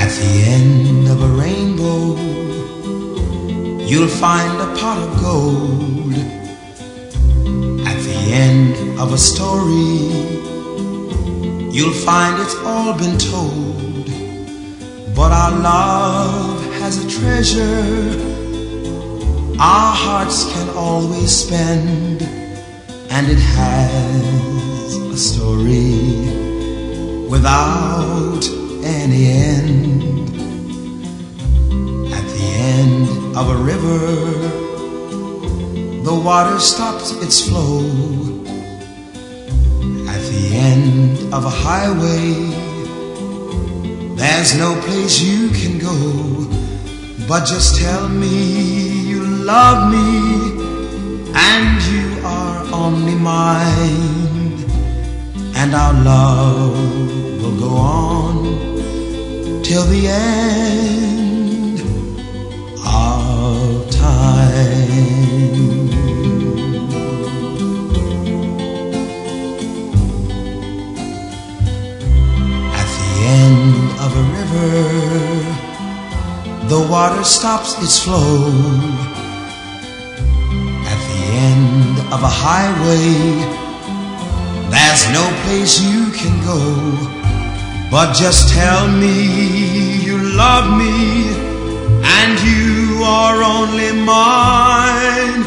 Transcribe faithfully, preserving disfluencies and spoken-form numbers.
At the end of a rainbow, you'll find a pot of gold. At the end of a story, you'll find it's all been told. But our love has a treasure our hearts can always spend, and it has a story without any end. At the end of a river, the water stops its flow. At the end of a highway, there's no place you can go. But just tell me you love me, and you are only mine, and our love will go on till the end of time. At the end of a river, the water stops its flow. At the end of a highway, there's no place you can go. But just tell me you love me, and you are only mine,